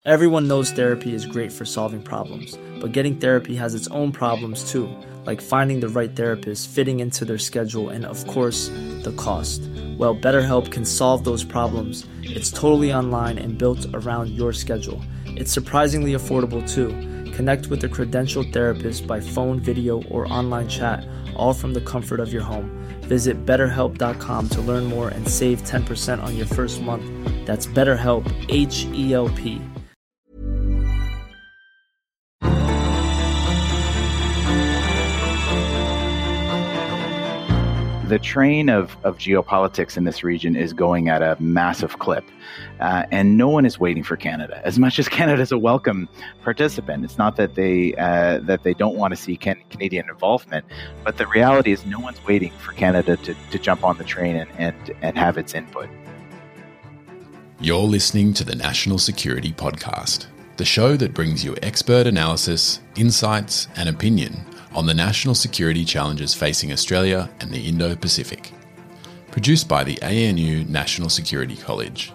Everyone knows therapy is great for solving problems, but getting therapy has its own problems too, like finding the right therapist, fitting into their schedule, and of course, the cost. Well, BetterHelp can solve those problems. It's totally online and built around your schedule. It's surprisingly affordable too. Connect with a credentialed therapist by phone, video, or online chat, all from the comfort of your home. Visit BetterHelp.com to learn more and save 10% on your first month. That's BetterHelp, H-E-L-P. The train of geopolitics in this region is going at a massive clip, and no one is waiting for Canada. As much as Canada is a welcome participant, it's not that they don't want to see Canadian involvement, but the reality is no one's waiting for Canada to jump on the train and have its input. You're listening to the National Security Podcast, the show that brings you expert analysis, insights, and opinion on the national security challenges facing Australia and the Indo-Pacific. Produced by the ANU National Security College.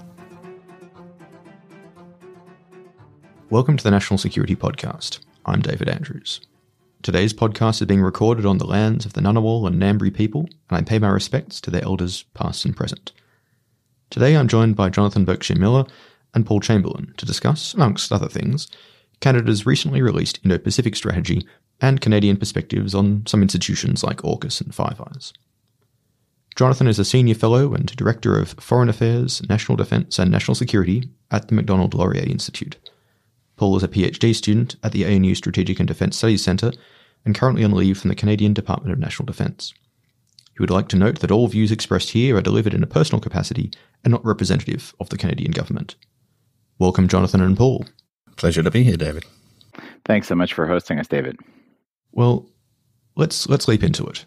Welcome to the National Security Podcast. I'm David Andrews. Today's podcast is being recorded on the lands of the Ngunnawal and Ngambri people, and I pay my respects to their elders past and present. Today I'm joined by Jonathan Berkshire-Miller and Paul Chamberlain to discuss, amongst other things, Canada's recently released Indo-Pacific strategy and Canadian perspectives on some institutions like AUKUS and Five Eyes. Jonathan is a Senior Fellow and Director of Foreign Affairs, National Defence and National Security at the Macdonald-Laurier Institute. Paul is a PhD student at the ANU Strategic and Defence Studies Centre and currently on leave from the Canadian Department of National Defence. He would like to note that all views expressed here are delivered in a personal capacity and not representative of the Canadian government. Welcome, Jonathan and Paul. Pleasure to be here, David. Thanks so much for hosting us, David. Well, let's leap into it.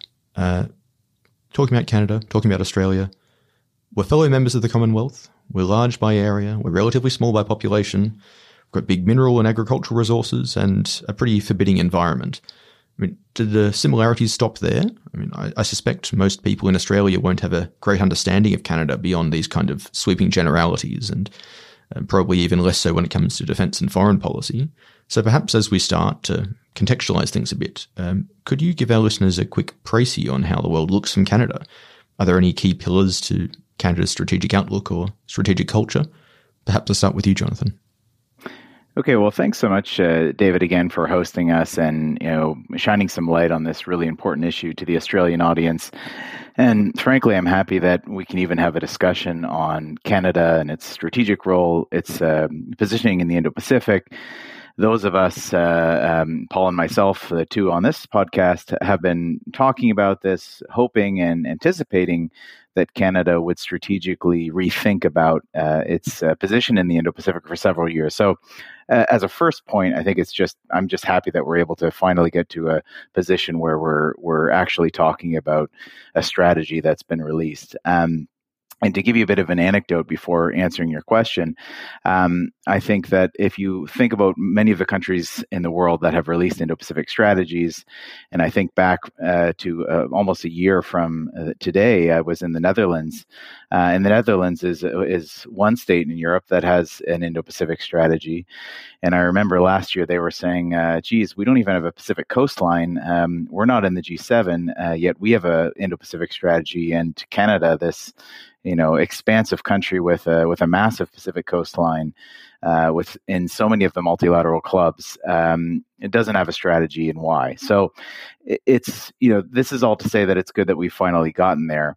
Talking about Canada, talking about Australia, we're fellow members of the Commonwealth. We're large by area. We're relatively small by population. We've got big mineral and agricultural resources and a pretty forbidding environment. I mean, do the similarities stop there? I mean, I suspect most people in Australia won't have a great understanding of Canada beyond these kind of sweeping generalities, and probably even less so when it comes to defence and foreign policy. So perhaps as we start to contextualise things a bit, could you give our listeners a quick précis on how the world looks from Canada? Are there any key pillars to Canada's strategic outlook or strategic culture? Perhaps I'll start with you, Jonathan. Okay, well, thanks so much, David, again, for hosting us and shining some light on this really important issue to the Australian audience. And frankly, I'm happy that we can even have a discussion on Canada and its strategic role, its positioning in the Indo-Pacific. Those of us, Paul and myself, the two on this podcast, have been talking about this, hoping and anticipating that Canada would strategically rethink about its position in the Indo-Pacific for several years. So as a first point, I think I'm just happy that we're able to finally get to a position where we're actually talking about a strategy that's been released. And to give you a bit of an anecdote before answering your question, I think that if you think about many of the countries in the world that have released Indo-Pacific strategies, and I think back to almost a year from today, I was in the Netherlands. And the Netherlands is one state in Europe that has an Indo-Pacific strategy. And I remember last year they were saying, geez, we don't even have a Pacific coastline. We're not in the G7, yet we have an Indo-Pacific strategy. And Canada, this expansive country with a massive Pacific coastline, in so many of the multilateral clubs, it doesn't have a strategy, and why. So it's this is all to say that it's good that we've finally gotten there.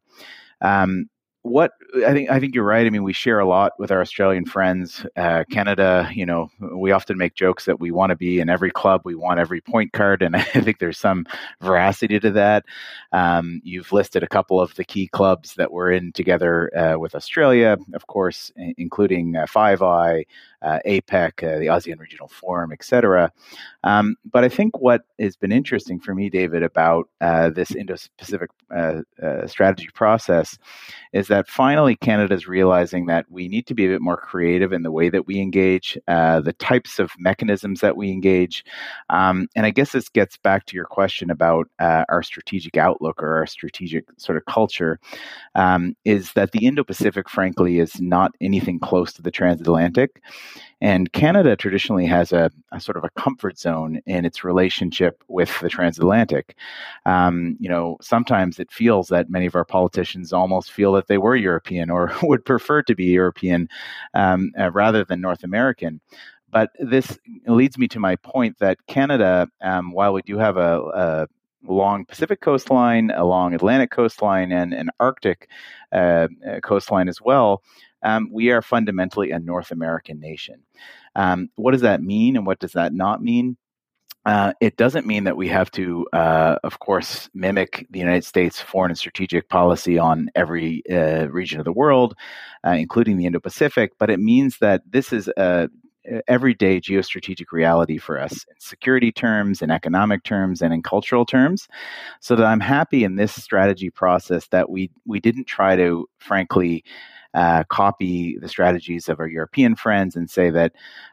What I think you're right. I mean, we share a lot with our Australian friends. Canada, we often make jokes that we want to be in every club, we want every point card, and I think there's some veracity to that. You've listed a couple of the key clubs that we're in together with Australia, of course, including Five Eye, APEC, the ASEAN Regional Forum, etc. But I think what has been interesting for me, David, about this Indo-Pacific strategy process is that finally Canada is realizing that we need to be a bit more creative in the way that we engage, the types of mechanisms that we engage. And I guess this gets back to your question about our strategic outlook or our strategic sort of culture, is that the Indo-Pacific, frankly, is not anything close to the transatlantic. And Canada traditionally has a sort of a comfort zone in its relationship with the transatlantic. Sometimes it feels that many of our politicians almost feel that they were European or would prefer to be European rather than North American. But this leads me to my point that Canada, while we do have a long Pacific coastline, a long Atlantic coastline, and an Arctic coastline as well, we are fundamentally a North American nation. What does that mean, and what does that not mean? It doesn't mean that we have to, of course, mimic the United States foreign and strategic policy on every region of the world, including the Indo-Pacific, but it means that this is a everyday geostrategic reality for us in security terms, in economic terms, and in cultural terms. So that I'm happy in this strategy process that we didn't try to, frankly, copy the strategies of our European friends and say that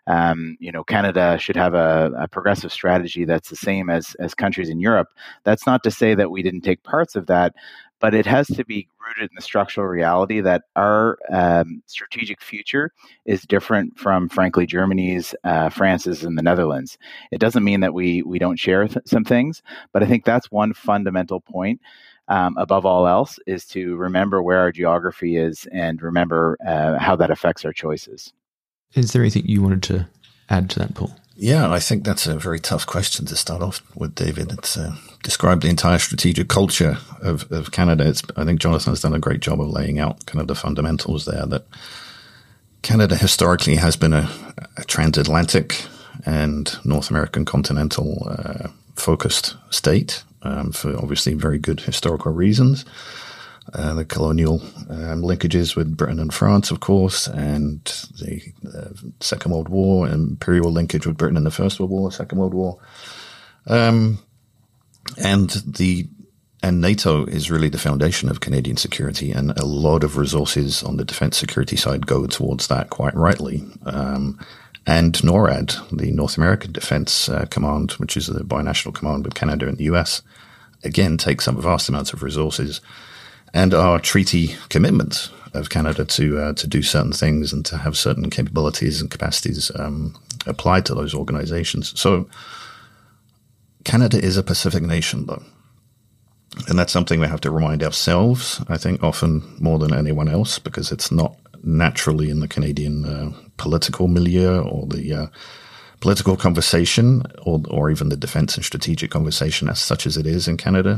Canada should have a progressive strategy that's the same as countries in Europe. That's not to say that we didn't take parts of that, but it has to be rooted in the structural reality that our strategic future is different from, frankly, Germany's, France's, and the Netherlands. It doesn't mean that we don't share some things, but I think that's one fundamental point. Above all else, is to remember where our geography is and remember how that affects our choices. Is there anything you wanted to add to that, Paul? Yeah, I think that's a very tough question to start off with, David. It's described the entire strategic culture of Canada. I think Jonathan has done a great job of laying out kind of the fundamentals there, that Canada historically has been a transatlantic and North American continental focused state. For obviously very good historical reasons. The colonial linkages with Britain and France, of course, and the Second World War, imperial linkage with Britain in the First World War, Second World War. And NATO is really the foundation of Canadian security, and a lot of resources on the defense security side go towards that, quite rightly. And NORAD, the North American Defense Command, which is a binational command with Canada and the US, again, takes up vast amounts of resources. And our treaty commitment of Canada to do certain things and to have certain capabilities and capacities applied to those organizations. So Canada is a Pacific nation, though. And that's something we have to remind ourselves, I think, often more than anyone else, because it's not naturally in the Canadian political milieu or the political conversation or even the defense and strategic conversation as such as it is in Canada.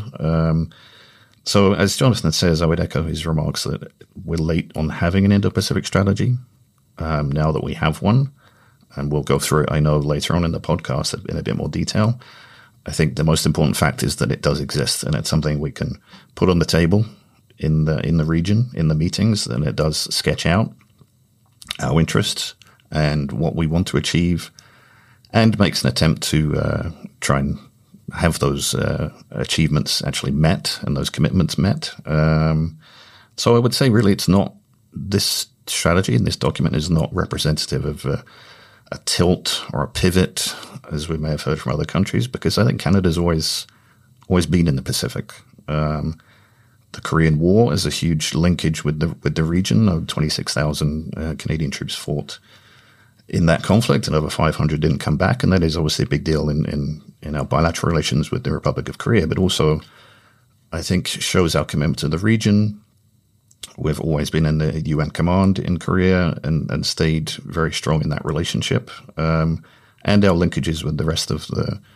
So as Jonathan says, I would echo his remarks that we're late on having an Indo-Pacific strategy. Now that we have one, and we'll go through it, I know, later on in the podcast in a bit more detail, I think the most important fact is that it does exist, and it's something we can put on the table in the region, in the meetings, and it does sketch out our interests and what we want to achieve, and makes an attempt to try and have those achievements actually met and those commitments met. So I would say really it's not, this strategy in this document is not representative of a tilt or a pivot, as we may have heard from other countries, because I think Canada's always been in the Pacific. The Korean War is a huge linkage with the region. 26,000 Canadian troops fought in that conflict, and over 500 didn't come back, and that is obviously a big deal in our bilateral relations with the Republic of Korea, but also I think shows our commitment to the region. We've always been in the UN command in Korea and stayed very strong in that relationship, and our linkages with the rest of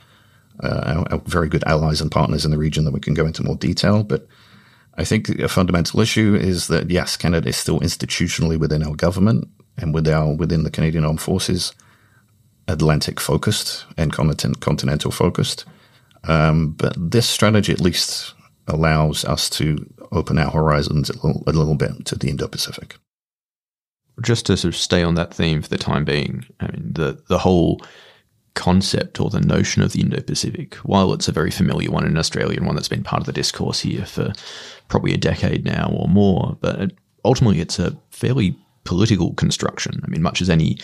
our very good allies and partners in the region that we can go into more detail. But I think a fundamental issue is that, yes, Canada is still institutionally within our government and within the Canadian Armed Forces, Atlantic-focused and continental-focused. But this strategy at least allows us to open our horizons a little bit to the Indo-Pacific. Just to sort of stay on that theme for the time being, I mean, the whole concept or the notion of the Indo-Pacific, while it's a very familiar one in Australia and one that's been part of the discourse here for probably a decade now or more, but ultimately it's a fairly political construction. I mean, much as any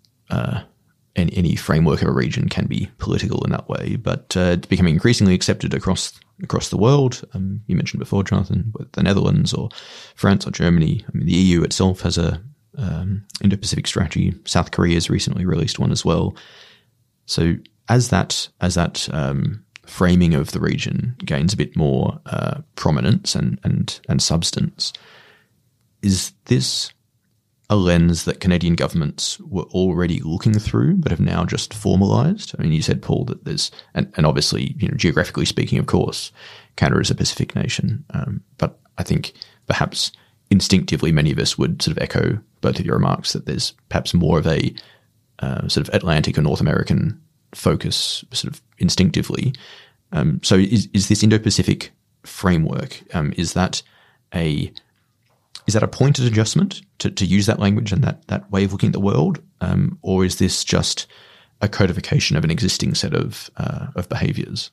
framework of a region can be political in that way, but it's becoming increasingly accepted across the world. You mentioned before, Jonathan, with the Netherlands or France or Germany. I mean, the EU itself has a Indo-Pacific strategy. South Korea has recently released one as well. So as that framing of the region gains a bit more prominence and substance, is this a lens that Canadian governments were already looking through but have now just formalised? I mean, you said, Paul, that there's, and obviously, geographically speaking, of course, Canada is a Pacific nation, but I think perhaps instinctively many of us would sort of echo both of your remarks that there's perhaps more of a sort of Atlantic or North American focus sort of instinctively. So is this Indo-Pacific framework, is that a pointed adjustment to use that language and that way of looking at the world, or is this just a codification of an existing set of behaviours?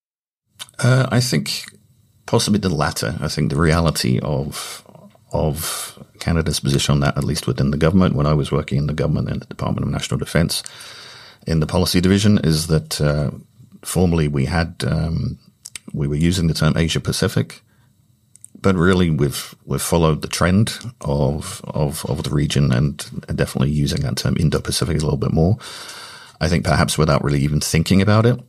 I think possibly the latter. I think the reality of Canada's position on that, at least within the government, when I was working in the government in the Department of National Defence in the policy division, is that formerly we were using the term Asia Pacific, but really we've followed the trend of the region and definitely using that term Indo-Pacific a little bit more. I think perhaps without really even thinking about it.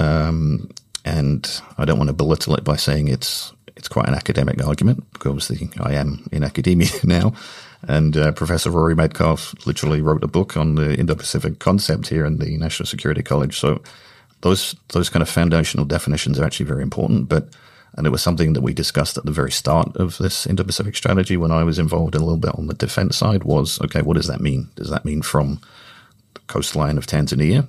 And I don't want to belittle it by saying it's quite an academic argument, because I am in academia now. And Professor Rory Medcalf literally wrote a book on the Indo-Pacific concept here in the National Security College. So those kind of foundational definitions are actually very important. And it was something that we discussed at the very start of this Indo-Pacific strategy when I was involved a little bit on the defense side was, okay, what does that mean? Does that mean from the coastline of Tanzania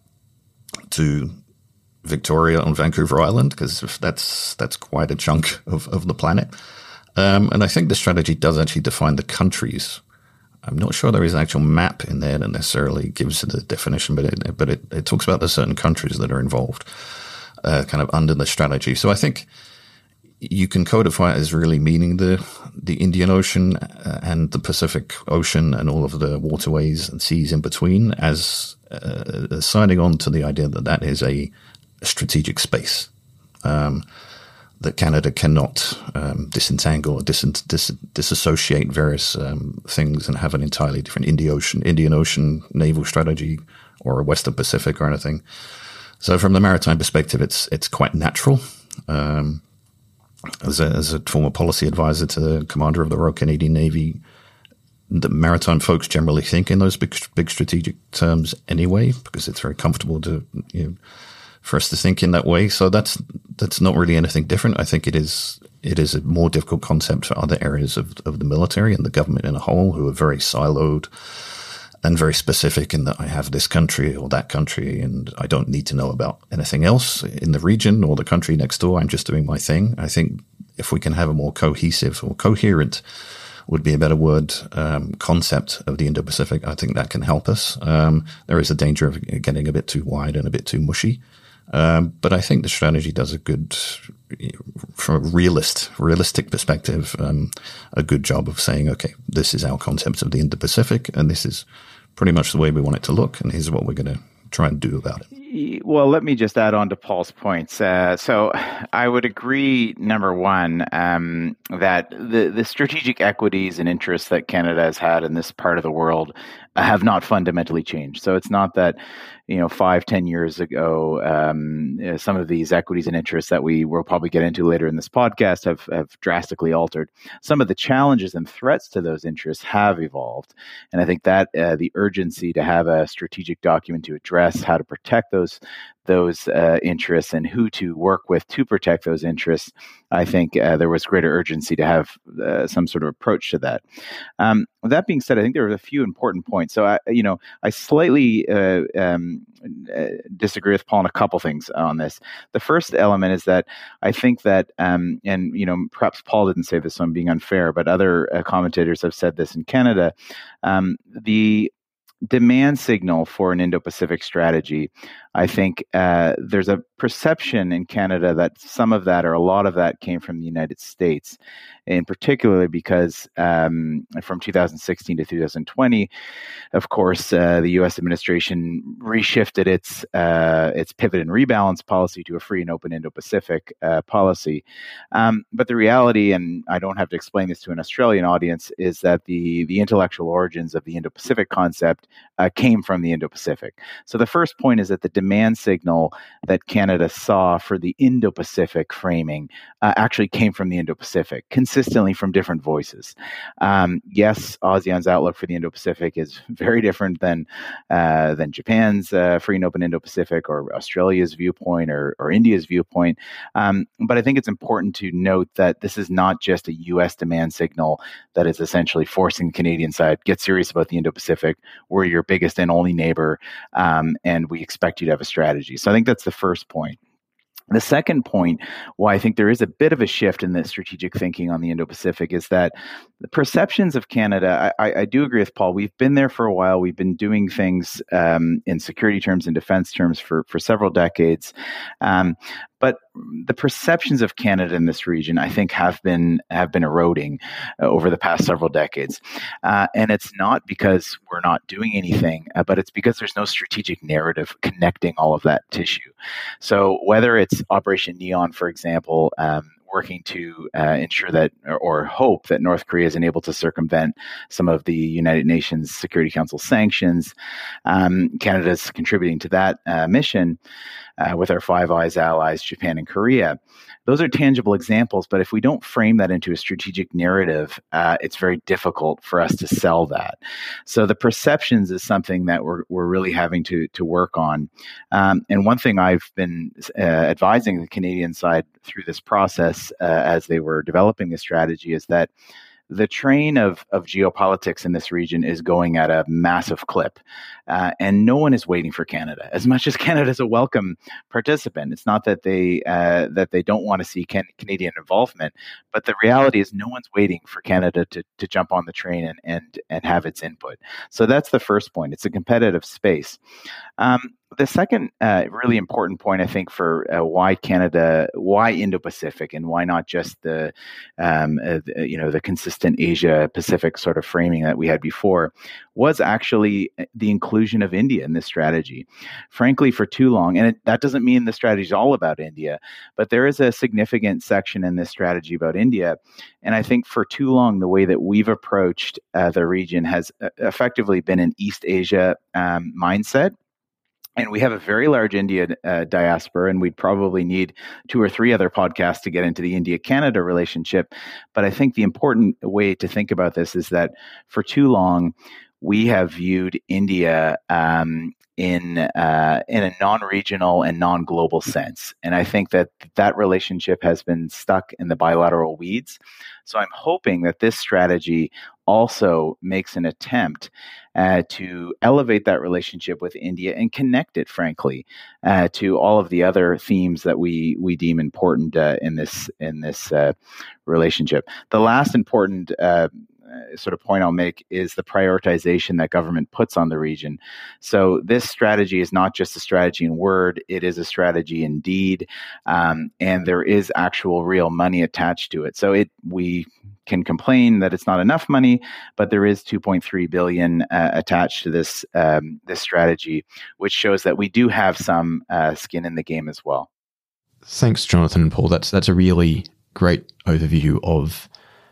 to Victoria on Vancouver Island? Because that's quite a chunk of the planet. And I think the strategy does actually define the countries. I'm not sure there is an actual map in there that necessarily gives the definition, but it talks about the certain countries that are involved kind of under the strategy. So I think you can codify it as really meaning the Indian Ocean and the Pacific Ocean and all of the waterways and seas in between as signing on to the idea that is a strategic space that Canada cannot disentangle or disassociate various things and have an entirely different Indian Ocean naval strategy or a Western Pacific or anything. So from the maritime perspective, it's quite natural. As a former policy advisor to the commander of the Royal Canadian Navy, the maritime folks generally think in those big strategic terms anyway, because it's very comfortable to for us to think in that way. So that's not really anything different. I think it is a more difficult concept for other areas of the military and the government in a whole, who are very siloed and very specific in that I have this country or that country and I don't need to know about anything else in the region or the country next door. I'm just doing my thing. I think if we can have a more cohesive or coherent would be a better word, concept of the Indo-Pacific, I think that can help us. There is a danger of getting a bit too wide and a bit too mushy. But I think the strategy does a good, from a realistic perspective, a good job of saying, okay, this is our concept of the Indo-Pacific, and this is pretty much the way we want it to look, and here's what we're going to try and do about it. Well, let me just add on to Paul's points. So I would agree, number one, that the strategic equities and interests that Canada has had in this part of the world have not fundamentally changed. So it's not that, 5-10 years ago, some of these equities and interests that we will probably get into later in this podcast have drastically altered. Some of the challenges and threats to those interests have evolved. And I think that the urgency to have a strategic document to address how to protect those interests and who to work with to protect those interests, I think there was greater urgency to have some sort of approach to that. With that being said, I think there are a few important points. So I slightly disagree with Paul on a couple things on this. The first element is that I think that, and perhaps Paul didn't say this, so I'm being unfair, but other commentators have said this in Canada. demand signal for an Indo-Pacific strategy, I think there's a perception in Canada that some of that or a lot of that came from the United States, in particular because from 2016 to 2020, of course, the U.S. administration reshifted its pivot and rebalance policy to a free and open Indo-Pacific policy. But the reality, and I don't have to explain this to an Australian audience, is that the intellectual origins of the Indo-Pacific concept came from the Indo-Pacific. So the first point is that the demand signal that Canada saw for the Indo-Pacific framing actually came from the Indo-Pacific, consistently from different voices. Yes, ASEAN's outlook for the Indo-Pacific is very different than Japan's free and open Indo-Pacific, or Australia's viewpoint, or India's viewpoint. But I think it's important to note that this is not just a U.S. demand signal that is essentially forcing the Canadian side, get serious about the Indo-Pacific. We're your biggest and only neighbor, and we expect you to have a strategy. So I think that's the first point. The second point, why I think there is a bit of a shift in the strategic thinking on the Indo-Pacific, is that the perceptions of Canada, I do agree with Paul, we've been there for a while. We've been doing things in security terms and defense terms for several decades. But the perceptions of Canada in this region, I think, have been eroding over the past several decades. And it's not because we're not doing anything, but it's because there's no strategic narrative connecting all of that tissue. So whether it's Operation Neon, for example, working to ensure that, or hope that, North Korea is unable to circumvent some of the United Nations Security Council sanctions. Canada's contributing to that mission with our Five Eyes allies, Japan and Korea. Those are tangible examples, but if we don't frame that into a strategic narrative, it's very difficult for us to sell that. So the perceptions is something that we're really having to work on. And one thing I've been advising the Canadian side through this process as they were developing this strategy is that the train of geopolitics in this region is going at a massive clip, and no one is waiting for Canada. As much as Canada is a welcome participant, it's not that they don't want to see Canadian involvement, but the reality is no one's waiting for Canada to jump on the train and have its input. So that's the first point. It's a competitive space. The second really important point, I think, for why Indo-Pacific, and why not just the consistent Asia-Pacific sort of framing that we had before, was actually the inclusion of India in this strategy. Frankly, for too long, and that doesn't mean the strategy is all about India, but there is a significant section in this strategy about India. And I think for too long, the way that we've approached the region has effectively been an East Asia mindset. And we have a very large India diaspora, and we'd probably need 2 or 3 other podcasts to get into the India-Canada relationship. But I think the important way to think about this is that for too long, we have viewed India in a non-regional and non-global sense. And I think that relationship has been stuck in the bilateral weeds. So I'm hoping that this strategy also makes an attempt to elevate that relationship with India and connect it, frankly, to all of the other themes that we deem important in this relationship. The last important sort of point I'll make is the prioritization that government puts on the region. So this strategy is not just a strategy in word, it is a strategy in deed, and there is actual real money attached to it. So we can complain that it's not enough money, but there is $2.3 billion attached to this strategy, which shows that we do have some skin in the game as well. Thanks, Jonathan and Paul. That's a really great overview of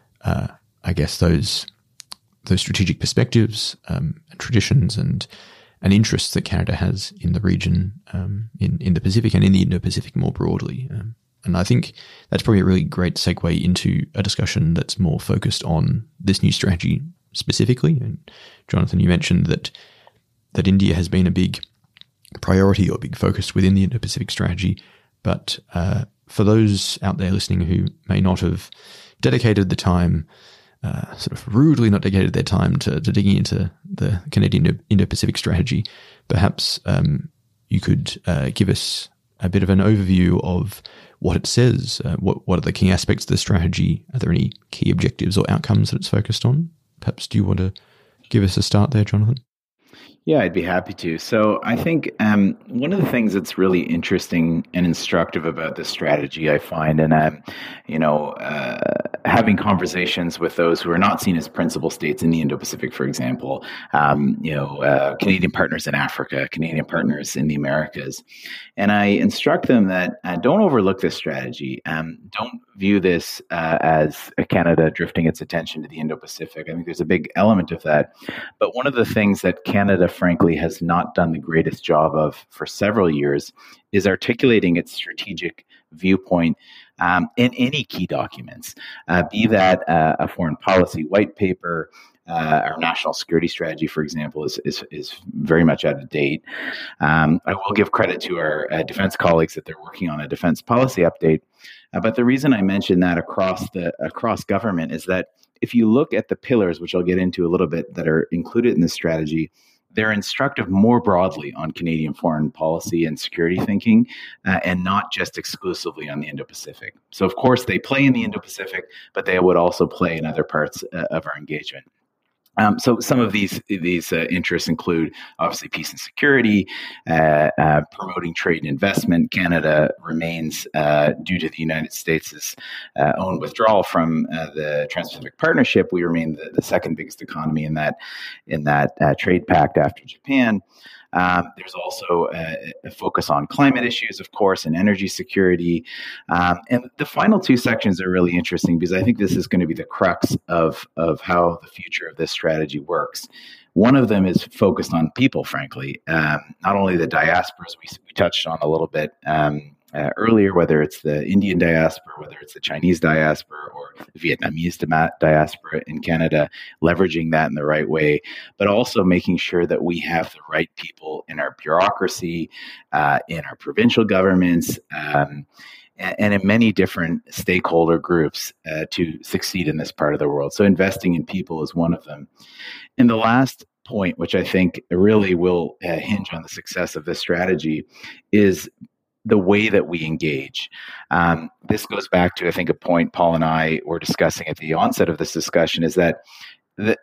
I guess those strategic perspectives, and traditions and interests that Canada has in the region, in the Pacific and in the Indo-Pacific more broadly. And I think that's probably a really great segue into a discussion that's more focused on this new strategy specifically. And Jonathan, you mentioned that India has been a big priority or big focus within the Indo-Pacific strategy. But for those out there listening who may not have dedicated the time, sort of rudely not dedicated their time to digging into the Canadian Indo-Pacific strategy, perhaps you could give us a bit of an overview of what it says. What are the key aspects of the strategy? Are there any key objectives or outcomes that it's focused on? Perhaps do you want to give us a start there, Jonathan? Yeah, I'd be happy to. So I think one of the things that's really interesting and instructive about this strategy, I find, and having conversations with those who are not seen as principal states in the Indo-Pacific, for example, Canadian partners in Africa, Canadian partners in the Americas, and I instruct them that don't overlook this strategy. Don't view this as Canada drifting its attention to the Indo-Pacific. I think there's a big element of that. But one of the things that Canada, frankly, has not done the greatest job of for several years is articulating its strategic viewpoint in any key documents, be that a foreign policy white paper. Our national security strategy, for example, is very much out of date. I will give credit to our defense colleagues that they're working on a defense policy update. But the reason I mention that across government is that if you look at the pillars, which I'll get into a little bit, that are included in this strategy, they're instructive more broadly on Canadian foreign policy and security thinking, and not just exclusively on the Indo-Pacific. So, of course, they play in the Indo-Pacific, but they would also play in other parts of our engagement. So some of these interests include obviously peace and security, promoting trade and investment. Canada remains, due to the United States' own withdrawal from the Trans-Pacific Partnership, we remain the second biggest economy in that trade pact after Japan. There's also a focus on climate issues, of course, and energy security. And the final two sections are really interesting because I think this is going to be the crux of how the future of this strategy works. One of them is focused on people, frankly, not only the diasporas we touched on a little bit earlier, whether it's the Indian diaspora, whether it's the Chinese diaspora or the Vietnamese diaspora in Canada, leveraging that in the right way, but also making sure that we have the right people in our bureaucracy, in our provincial governments, and in many different stakeholder groups to succeed in this part of the world. So investing in people is one of them. And the last point, which I think really will hinge on the success of this strategy, is the way that we engage. This goes back to, I think, a point Paul and I were discussing at the onset of this discussion, is that the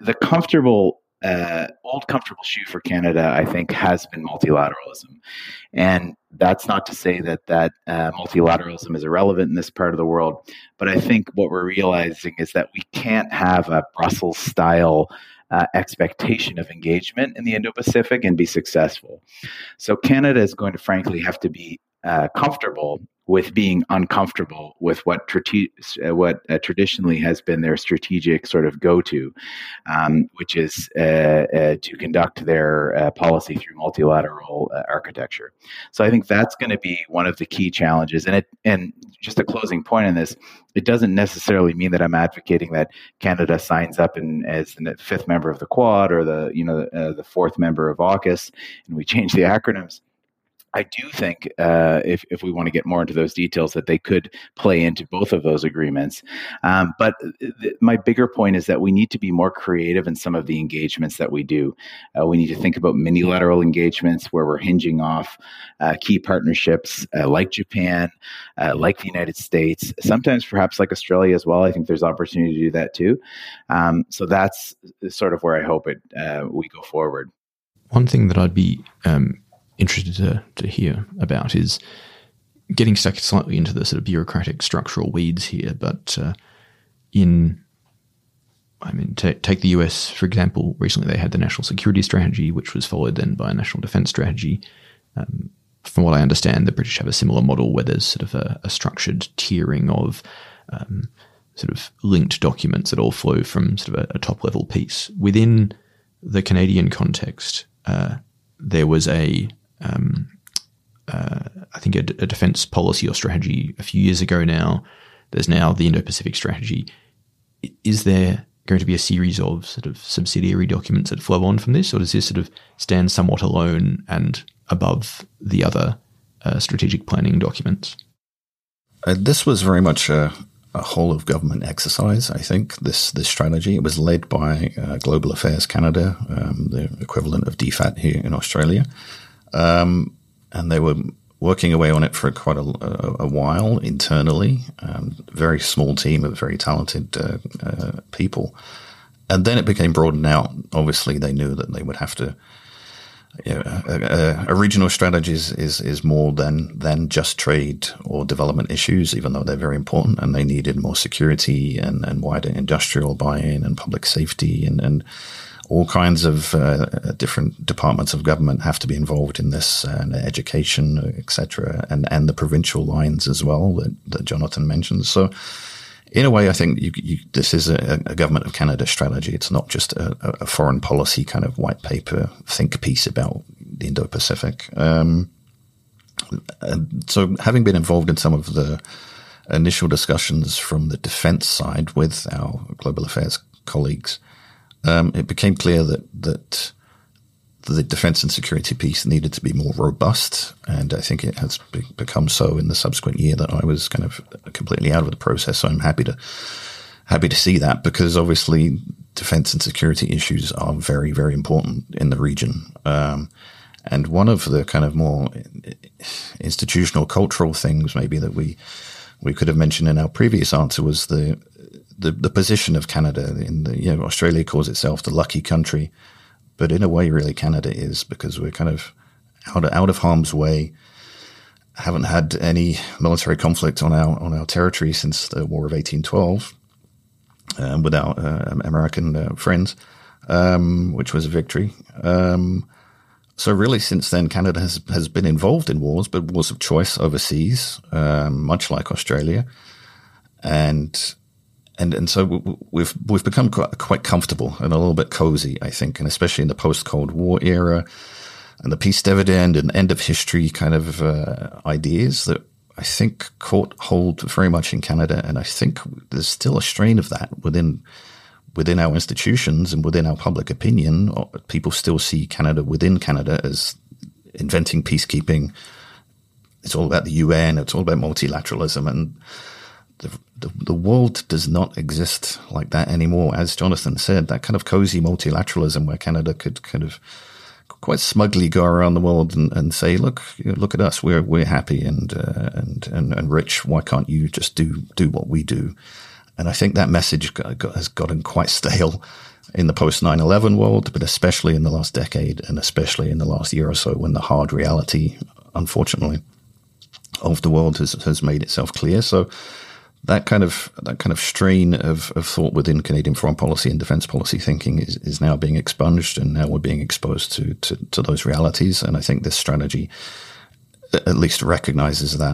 old comfortable shoe for Canada, I think, has been multilateralism. And that's not to say that multilateralism is irrelevant in this part of the world, but I think what we're realizing is that we can't have a Brussels-style expectation of engagement in the Indo-Pacific and be successful. So Canada is going to, frankly, have to be comfortable with being uncomfortable with what traditionally has been their strategic sort of go-to, which is to conduct their policy through multilateral architecture. So I think that's going to be one of the key challenges. And just a closing point on this, it doesn't necessarily mean that I'm advocating that Canada signs up as the fifth member of the Quad or the fourth member of AUKUS, and we change the acronyms. I do think if we want to get more into those details, that they could play into both of those agreements. But my bigger point is that we need to be more creative in some of the engagements that we do. We need to think about minilateral engagements where we're hinging off key partnerships like Japan, like the United States, sometimes perhaps like Australia as well. I think there's opportunity to do that too. So that's sort of where I hope we go forward. One thing that I'd be interested to hear about is getting stuck slightly into the sort of bureaucratic structural weeds here, but take the US, for example. Recently they had the national security strategy, which was followed then by a national defense strategy. From what I understand, the British have a similar model where there's sort of a structured tiering of sort of linked documents that all flow from sort of a top-level piece. Within the Canadian context, there was I think a defense policy or strategy a few years ago now. There's now the Indo-Pacific strategy. Is there going to be a series of sort of subsidiary documents that flow on from this, or does this sort of stand somewhat alone and above the other strategic planning documents? This was very much a whole of government exercise, I think, this strategy. It was led by Global Affairs Canada, the equivalent of DFAT here in Australia. And they were working away on it for quite a while internally. Very small team of very talented people. And then it became broadened out. Obviously, they knew that they would have to a regional strategy is more than just trade or development issues, even though they're very important, and they needed more security and wider industrial buy-in and public safety and all kinds of different departments of government have to be involved in this, and education, etc., and the provincial lines as well that Jonathan mentioned. So, in a way, I think this is a Government of Canada strategy. It's not just a foreign policy kind of white paper think piece about the Indo-Pacific. So, having been involved in some of the initial discussions from the defense side with our global affairs colleagues, it became clear that the defense and security piece needed to be more robust, and I think it has become so in the subsequent year that I was kind of completely out of the process. So I'm happy to see that, because obviously defense and security issues are very, very important in the region. And one of the kind of more institutional, cultural things maybe that we could have mentioned in our previous answer was the position of Canada in the, Australia calls itself the lucky country. But in a way, really, Canada is, because we're kind of out of harm's way, haven't had any military conflict on our territory since the War of 1812 with our American friends, which was a victory. So really, since then, Canada has been involved in wars, but wars of choice overseas, much like Australia, and so we've become quite comfortable and a little bit cozy, I think, and especially in the post-Cold War era and the peace dividend and end of history kind of ideas that I think caught hold very much in Canada. And I think there's still a strain of that within our institutions and within our public opinion. People still see Canada within Canada as inventing peacekeeping. It's all about the UN. It's all about multilateralism, and the world does not exist like that anymore. As Jonathan said, that kind of cozy multilateralism where Canada could kind of quite smugly go around the world and say, look at us, we're happy and rich. Why can't you just do what we do? And I think that message has gotten quite stale in the post 9/11 world, but especially in the last decade, and especially in the last year or so, when the hard reality, unfortunately, of the world has made itself clear. So that kind of strain of thought within Canadian foreign policy and defense policy thinking is now being expunged, and now we're being exposed to those realities. And I think this strategy at least recognizes that.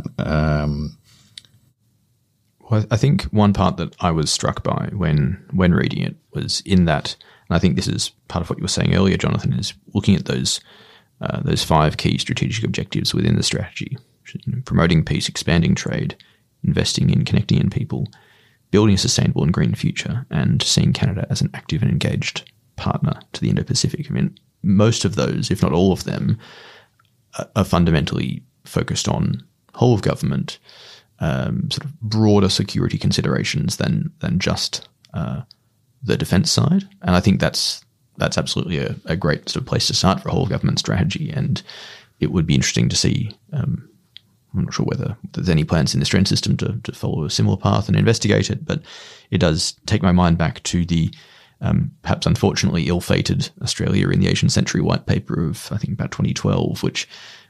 Well, I think one part that I was struck by when reading it was in that, and I think this is part of what you were saying earlier, Jonathan, is looking at those 5 key strategic objectives within the strategy: promoting peace, expanding trade, investing in connecting in people, building a sustainable and green future, and seeing Canada as an active and engaged partner to the Indo-Pacific. I mean, most of those, if not all of them, are fundamentally focused on whole of government, sort of broader security considerations than just the defence side. And I think that's absolutely a great sort of place to start for a whole of government strategy. And it would be interesting to see. I'm not sure whether there's any plans in the Australian system to follow a similar path and investigate it, but it does take my mind back to the perhaps unfortunately ill-fated Australia in the Asian Century white paper of, I think, about 2012, which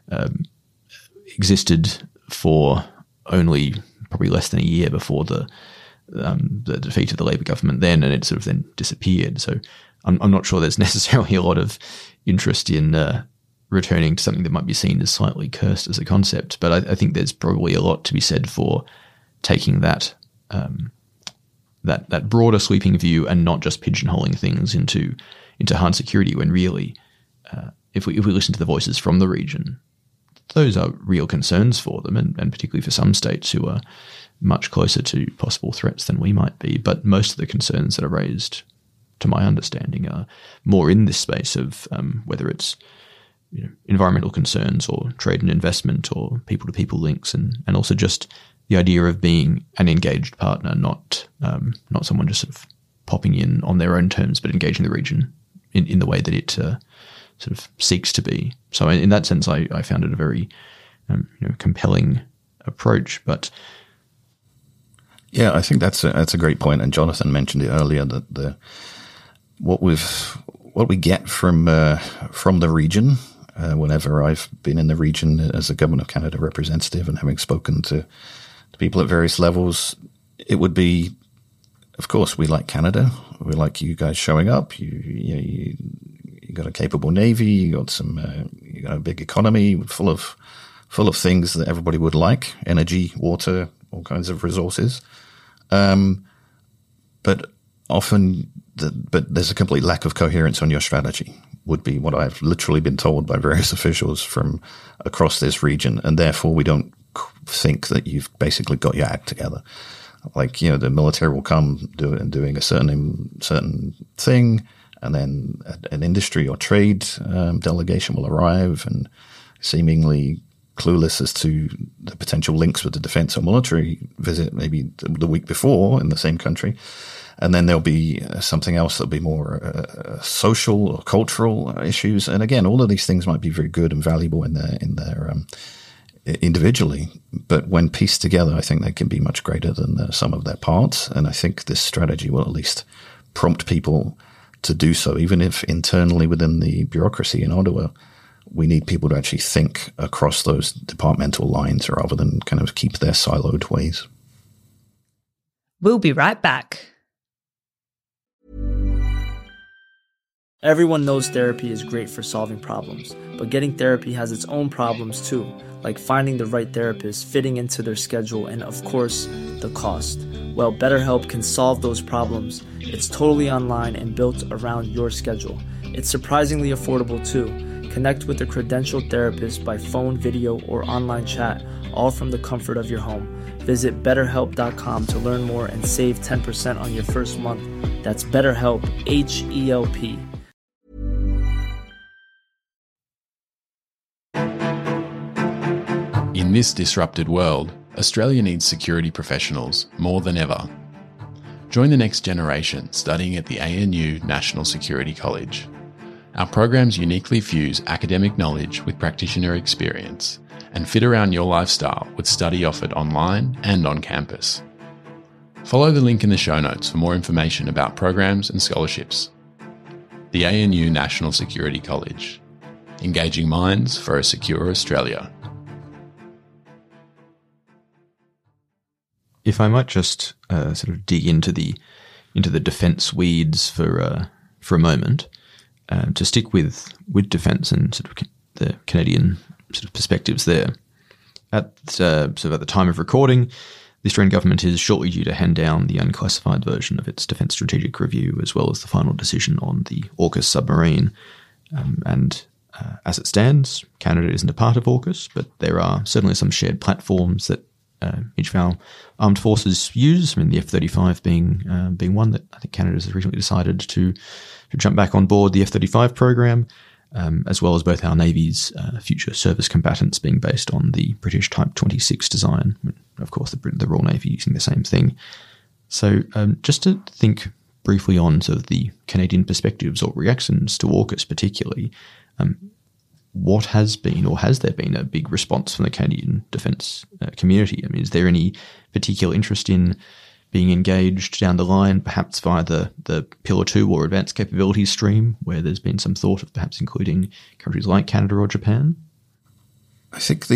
existed for only probably less than a year before the defeat of the Labor government then, and it sort of then disappeared. So I'm not sure there's necessarily a lot of interest in returning to something that might be seen as slightly cursed as a concept. But I think there's probably a lot to be said for taking that that broader sweeping view and not just pigeonholing things into hard security, when really, if we listen to the voices from the region, those are real concerns for them, and particularly for some states who are much closer to possible threats than we might be. But most of the concerns that are raised, to my understanding, are more in this space of whether it's environmental concerns or trade and investment or people-to-people links, and also just the idea of being an engaged partner, not someone just sort of popping in on their own terms, but engaging the region in the way that it sort of seeks to be. So in that sense, I found it a very compelling approach. But yeah, I think that's a great point. And Jonathan mentioned it earlier that what we get from the region whenever I've been in the region as a Government of Canada representative and having spoken to people at various levels, it would be, of course, we like Canada. We like you guys showing up. You got a capable Navy. You got a big economy full of things that everybody would like: energy, water, all kinds of resources. But often, but there's a complete lack of coherence on your strategy, would be what I've literally been told by various officials from across this region. And therefore, we don't think that you've basically got your act together. Like, the military will come doing a certain thing, and then an industry or trade delegation will arrive and seemingly clueless as to the potential links with the defense or military visit maybe the week before in the same country. And then there'll be something else that'll be more social or cultural issues. And again, all of these things might be very good and valuable in their individually, but when pieced together, I think they can be much greater than the sum of their parts. And I think this strategy will at least prompt people to do so, even if internally within the bureaucracy in Ottawa, we need people to actually think across those departmental lines rather than kind of keep their siloed ways. We'll be right back. Everyone knows therapy is great for solving problems, but getting therapy has its own problems too, like finding the right therapist, fitting into their schedule, and of course, the cost. Well, BetterHelp can solve those problems. It's totally online and built around your schedule. It's surprisingly affordable too. Connect with a credentialed therapist by phone, video, or online chat, all from the comfort of your home. Visit BetterHelp.com to learn more and save 10% on your first month. That's BetterHelp, H-E-L-P. In this disrupted world, Australia needs security professionals more than ever. Join the next generation studying at the ANU National Security College. Our programs uniquely fuse academic knowledge with practitioner experience and fit around your lifestyle with study offered online and on campus. Follow the link in the show notes for more information about programs and scholarships. The ANU National Security College. Engaging minds for a secure Australia. If I might just sort of dig into the defence weeds for a moment, to stick with defence and sort of the Canadian sort of perspectives there. At the time of recording, the Australian government is shortly due to hand down the unclassified version of its Defence Strategic Review, as well as the final decision on the AUKUS submarine. As it stands, Canada isn't a part of AUKUS, but there are certainly some shared platforms that each of our armed forces use. I mean, the F-35 being one that I think Canada has recently decided to jump back on board the F-35 program, as well as both our Navy's future service combatants being based on the British Type 26 design. Of course, the Royal Navy using the same thing. So just to think briefly on sort of the Canadian perspectives or reactions to AUKUS particularly, what has been, or has there been, a big response from the Canadian defence community? I mean, is there any particular interest in being engaged down the line, perhaps via the Pillar 2 or Advanced Capabilities stream, where there's been some thought of perhaps including countries like Canada or Japan? I think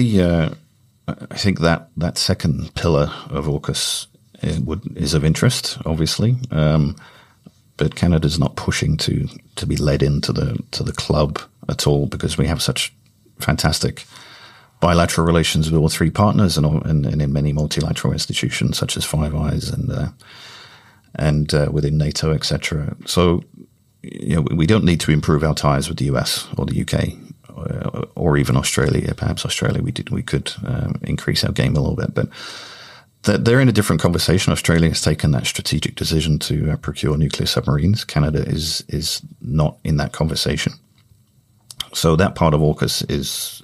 that second pillar of AUKUS is of interest, obviously, but Canada's not pushing to be led into the club at all, because we have such fantastic bilateral relations with all three partners and in many multilateral institutions such as Five Eyes and within NATO, etc. So we don't need to improve our ties with the US or the UK or even Australia. Perhaps Australia we could increase our game a little bit, but they're in a different conversation. Australia has taken that strategic decision to procure nuclear submarines. Canada is not in that conversation. So that part of AUKUS is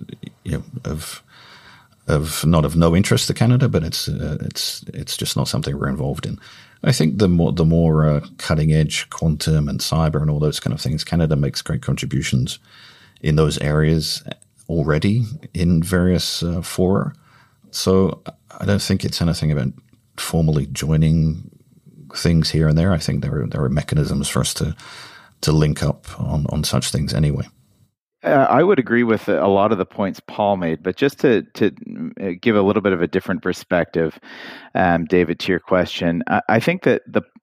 of no interest to Canada, but it's just not something we're involved in. I think the more cutting edge quantum and cyber and all those kind of things, Canada makes great contributions in those areas already in various fora. So I don't think it's anything about formally joining things here and there. I think there are mechanisms for us to link up on such things anyway. I would agree with a lot of the points Paul made, but just to give a little bit of a different perspective, David, to your question, I think that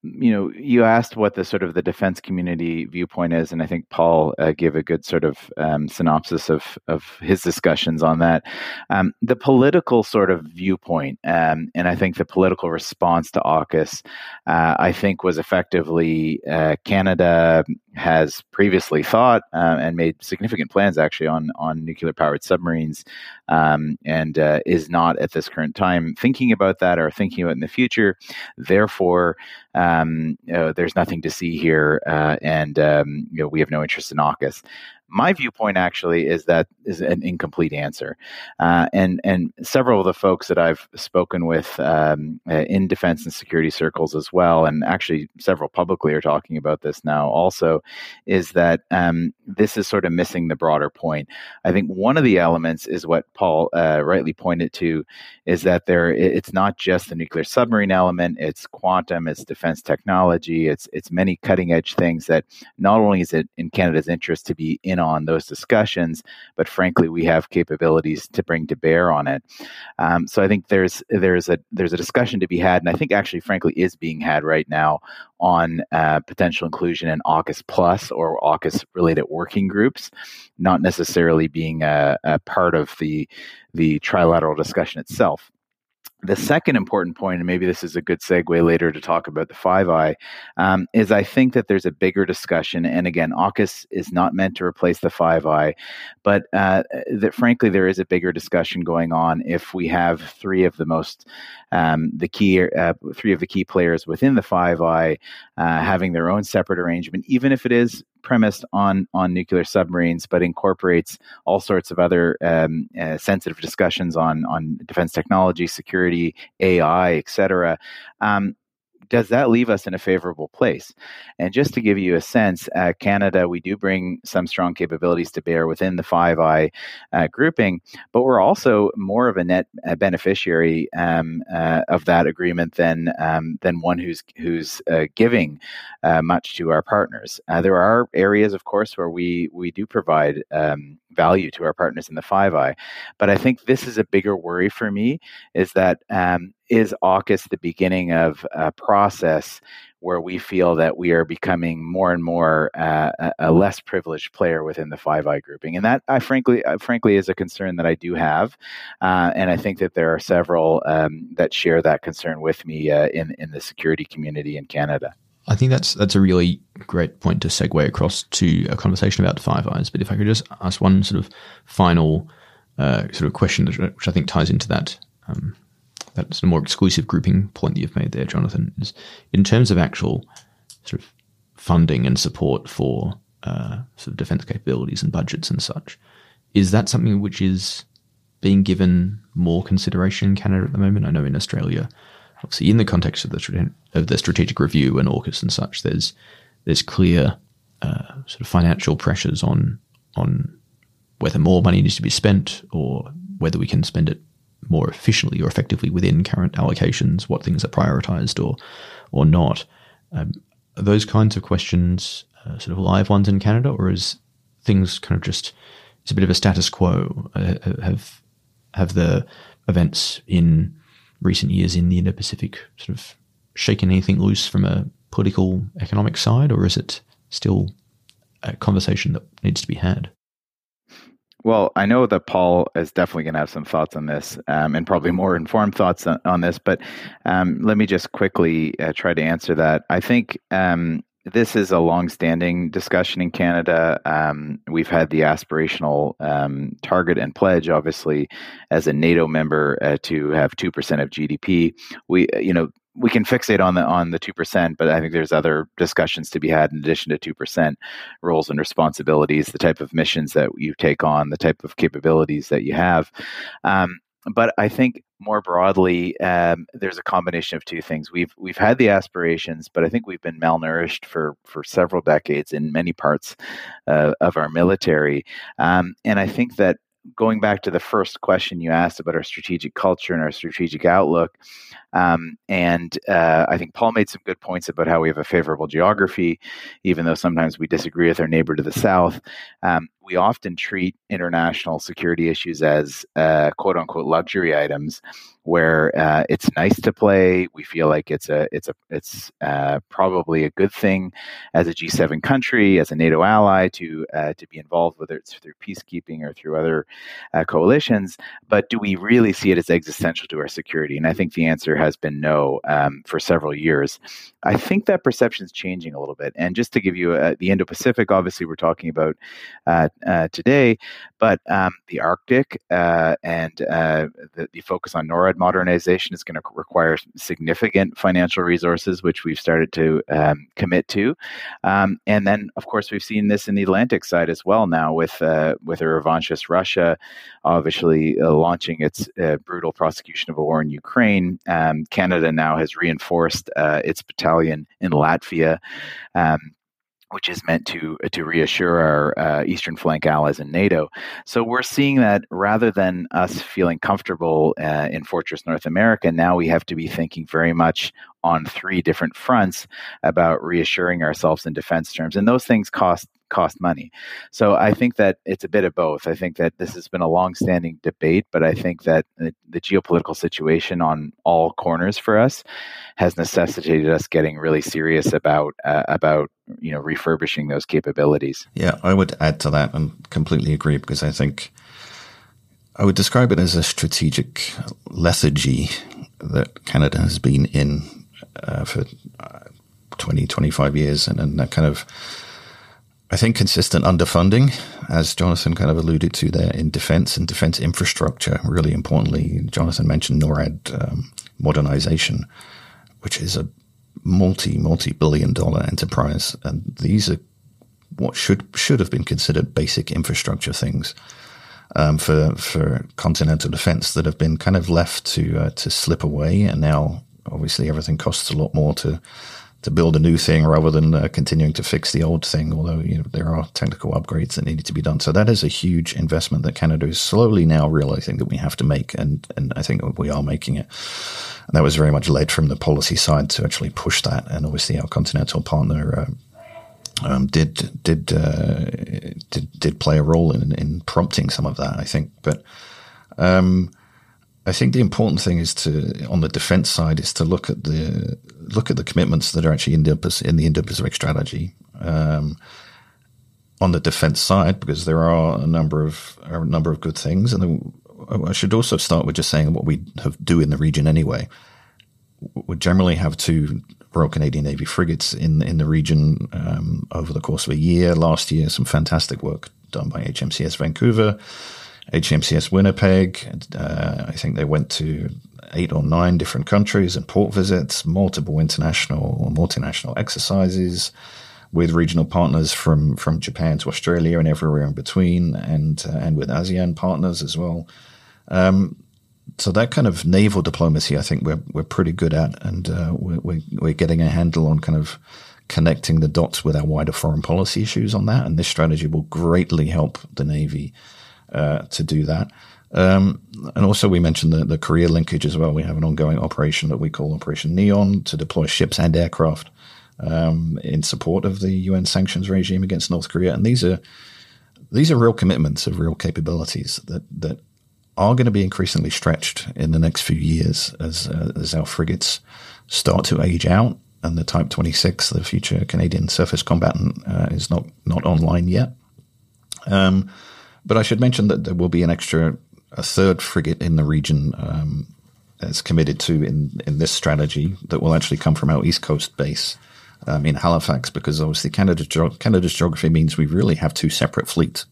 you asked what the sort of the defense community viewpoint is, and I think Paul gave a good sort of synopsis of his discussions on that. The political sort of viewpoint, and I think the political response to AUKUS, I think was effectively Canada has previously thought and made significant plans actually on nuclear-powered submarines, and is not at this current time thinking about that or thinking about it in the future. Therefore, there's nothing to see here, and we have no interest in AUKUS. My viewpoint actually is that is an incomplete answer, and several of the folks that I've spoken with in defense and security circles as well, and actually several publicly are talking about this now also, is that this is sort of missing the broader point. I think one of the elements is what Paul rightly pointed to, is that it's not just the nuclear submarine element, it's quantum, it's defense technology, it's many cutting edge things that not only is it in Canada's interest to be in on those discussions, but frankly, we have capabilities to bring to bear on it. So I think there's a discussion to be had, and I think actually, frankly, is being had right now on potential inclusion in AUKUS Plus or AUKUS related working groups, not necessarily being a part of the trilateral discussion itself. The second important point, and maybe this is a good segue later to talk about the Five Eye, is I think that there's a bigger discussion. And again, AUKUS is not meant to replace the Five Eye, but that frankly, there is a bigger discussion going on if we have three of the key players within the Five Eye having their own separate arrangement, even if it is premised on nuclear submarines, but incorporates all sorts of other sensitive discussions on defense technology, security, AI, etc. Does that leave us in a favorable place? And just to give you a sense, Canada, we do bring some strong capabilities to bear within the Five Eye grouping, but we're also more of a net beneficiary of that agreement than one who's giving much to our partners. There are areas, of course, where we do provide value to our partners in the Five Eye, but I think this is a bigger worry for me, is that is AUKUS the beginning of a process where we feel that we are becoming more and more a less privileged player within the Five Eye grouping? And that, frankly, is a concern that I do have, and I think that there are several that share that concern with me in the security community in Canada. I think that's a really great point to segue across to a conversation about Five Eyes. But if I could just ask one sort of final sort of question, which I think ties into that. That's a more exclusive grouping point that you've made there, Jonathan, is in terms of actual sort of funding and support for sort of defence capabilities and budgets and such. Is that something which is being given more consideration in Canada at the moment? I know in Australia, obviously in the context of the strategic review and AUKUS and such, there's clear sort of financial pressures on whether more money needs to be spent or whether we can spend it more efficiently or effectively within current allocations, what things are prioritised or not. Are those kinds of questions sort of live ones in Canada, or is things kind of just, it's a bit of a status quo? Have the events in recent years in the Indo-Pacific sort of shaken anything loose from a political, economic side, or is it still a conversation that needs to be had? Well, I know that Paul is definitely going to have some thoughts on this, and probably more informed thoughts on this, but let me just quickly try to answer that. I think this is a long-standing discussion in Canada. We've had the aspirational target and pledge, obviously, as a NATO member to have 2% of GDP. We can fixate on the 2%, but I think there's other discussions to be had in addition to 2%, roles and responsibilities, the type of missions that you take on, the type of capabilities that you have. But I think more broadly, there's a combination of two things. We've had the aspirations, but I think we've been malnourished for several decades in many parts of our military. And I think that going back to the first question you asked about our strategic culture and our strategic outlook, and I think Paul made some good points about how we have a favorable geography, even though sometimes we disagree with our neighbor to the south. we often treat international security issues as quote unquote luxury items, where it's nice to play. We feel like it's probably a good thing as a G7 country, as a NATO ally, to be involved, whether it's through peacekeeping or through other coalitions. But do we really see it as existential to our security? And I think the answer has been no for several years. I think that perception is changing a little bit. And just to give you the Indo-Pacific, obviously we're talking about today, but the Arctic and the focus on NORAD modernization is going to require significant financial resources, which we've started to commit to. And then, of course, we've seen this in the Atlantic side as well now with a revanchist Russia obviously launching its brutal prosecution of a war in Ukraine. Canada now has reinforced its battalion in Latvia, which is meant to reassure our eastern flank allies in NATO. So we're seeing that rather than us feeling comfortable in Fortress North America, now we have to be thinking very much on three different fronts about reassuring ourselves in defense terms. And those things cost money. So I think that it's a bit of both. I think that this has been a long-standing debate, but I think that the geopolitical situation on all corners for us has necessitated us getting really serious about refurbishing those capabilities. Yeah, I would add to that and completely agree, because I think I would describe it as a strategic lethargy that Canada has been in for 20, 25 years, and that kind of, I think, consistent underfunding, as Jonathan kind of alluded to there, in defense and defense infrastructure. Really importantly, Jonathan mentioned NORAD modernization, which is a multi-billion-dollar enterprise, and these are what should have been considered basic infrastructure things for continental defense that have been kind of left to slip away, and now obviously everything costs a lot more to build a new thing rather than continuing to fix the old thing, although there are technical upgrades that need to be done. So that is a huge investment that Canada is slowly now realizing that we have to make, and I think we are making it. And that was very much led from the policy side to actually push that, and obviously our continental partner did play a role in prompting some of that, I think. But I think the important thing is on the defense side, is to look at the commitments that are actually in the Indo-Pacific strategy. On the defense side, because there are a number of good things, and I should also start with just saying what we do in the region anyway. We generally have 2 Royal Canadian Navy frigates in the region over the course of a year. Last year, some fantastic work done by HMCS Vancouver, HMCS Winnipeg. I think they went to 8 or 9 different countries and port visits, multiple international or multinational exercises with regional partners from Japan to Australia and everywhere in between, and with ASEAN partners as well. So that kind of naval diplomacy, I think we're pretty good at, and we're getting a handle on kind of connecting the dots with our wider foreign policy issues on that. And this strategy will greatly help the Navy to do that. And also we mentioned the Korea linkage as well. We have an ongoing operation that we call Operation Neon to deploy ships and aircraft in support of the UN sanctions regime against North Korea. And these are real commitments of real capabilities that are going to be increasingly stretched in the next few years as our frigates start to age out, and the Type 26, the future Canadian surface combatant, is not online yet. But I should mention that there will be a third frigate in the region that's committed to in this strategy that will actually come from our East Coast base in Halifax, because obviously Canada's geography means we really have 2 separate fleets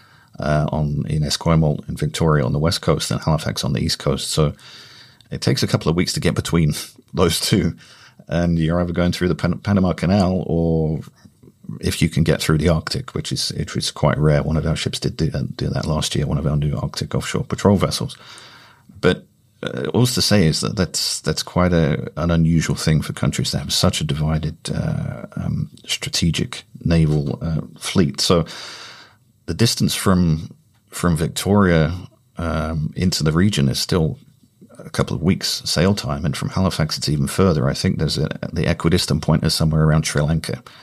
in Esquimalt and Victoria on the West Coast and Halifax on the East Coast. So it takes a couple of weeks to get between those 2, and you're either going through the Panama Canal, or if you can get through the Arctic, which is quite rare. One of our ships did do that last year, one of our new Arctic offshore patrol vessels. But all to say is that's quite an unusual thing for countries to have such a divided strategic naval fleet. So the distance from Victoria into the region is still a couple of weeks sail time, and from Halifax it's even further. I think there's the equidistant point is somewhere around Sri Lanka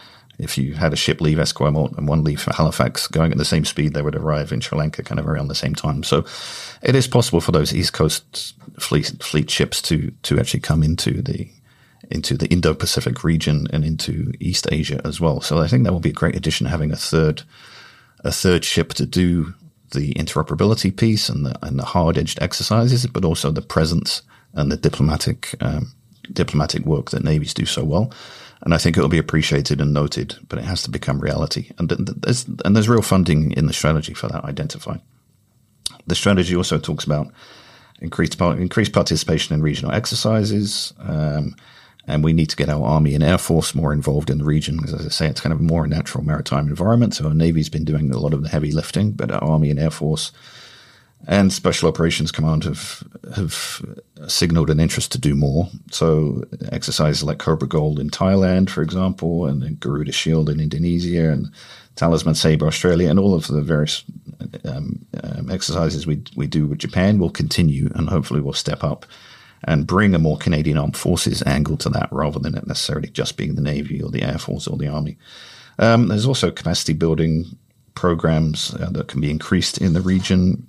if you had a ship leave Esquimalt and one leave Halifax going at the same speed, they would arrive in Sri Lanka kind of around the same time. So it is possible for those East Coast fleet ships to actually come into the Indo-Pacific region and into East Asia as well. So I think that will be a great addition, having a third ship to do the interoperability piece and the hard-edged exercises, but also the presence and the diplomatic work that navies do so well. And I think it will be appreciated and noted, but it has to become reality. And there's real funding in the strategy for that identified. The strategy also talks about increased participation in regional exercises, and we need to get our Army and Air Force more involved in the region, because, as I say, it's kind of a more natural maritime environment. So our Navy's been doing a lot of the heavy lifting, but our Army and Air Force and Special Operations Command have signaled an interest to do more. So exercises like Cobra Gold in Thailand, for example, and Garuda Shield in Indonesia, and Talisman Sabre Australia, and all of the various exercises we do with Japan will continue, and hopefully we'll step up and bring a more Canadian Armed Forces angle to that, rather than it necessarily just being the Navy or the Air Force or the Army. There's also capacity building programs that can be increased in the region,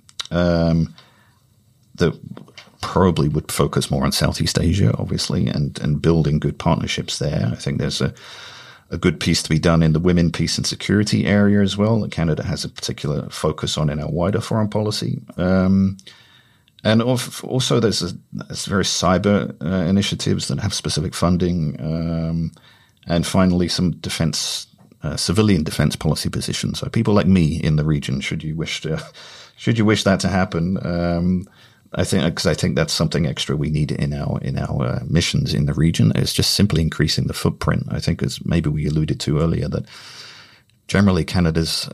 that probably would focus more on Southeast Asia, obviously, and building good partnerships there. I think there's a good piece to be done in the women, peace and security area as well, that Canada has a particular focus on in our wider foreign policy. And also there's various cyber initiatives that have specific funding. And finally, some civilian defense policy positions. So people like me in the region, should you wish that to happen, I think that's something extra we need in our missions in the region. It's just simply increasing the footprint. I think, as maybe we alluded to earlier, that generally Canada's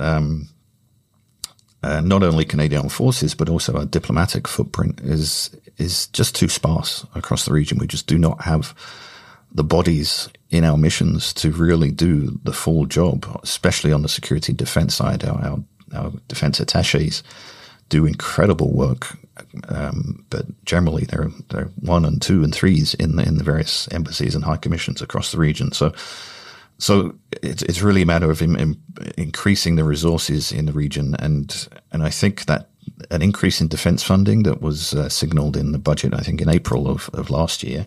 not only Canadian Armed Forces, but also our diplomatic footprint is just too sparse across the region. We just do not have the bodies in our missions to really do the full job, especially on the security defense side. Our defense attaches do incredible work, but generally they're 1 and 2 and 3s in the various embassies and high commissions across the region. So it's really a matter of increasing the resources in the region, and I think that an increase in defense funding that was signaled in the budget, I think in April of last year,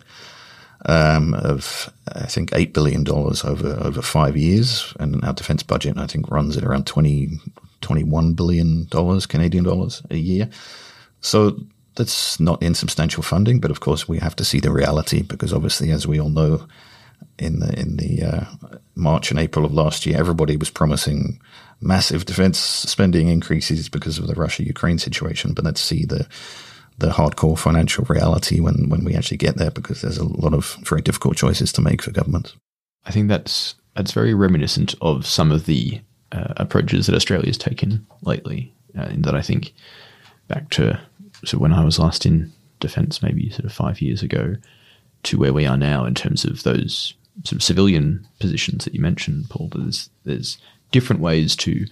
of I think $8 billion over 5 years, and our defense budget I think runs at around $21 billion Canadian dollars a year. So that's not insubstantial funding, but of course we have to see the reality, because obviously, as we all know, in the March and April of last year, everybody was promising massive defense spending increases because of the Russia-Ukraine situation. But let's see the hardcore financial reality when we actually get there, because there's a lot of very difficult choices to make for governments. I think that's very reminiscent of some of the approaches that Australia's taken lately, in that I think back to when I was last in defence, maybe sort of 5 years ago, to where we are now in terms of those sort of civilian positions that you mentioned, Paul. There's different ways to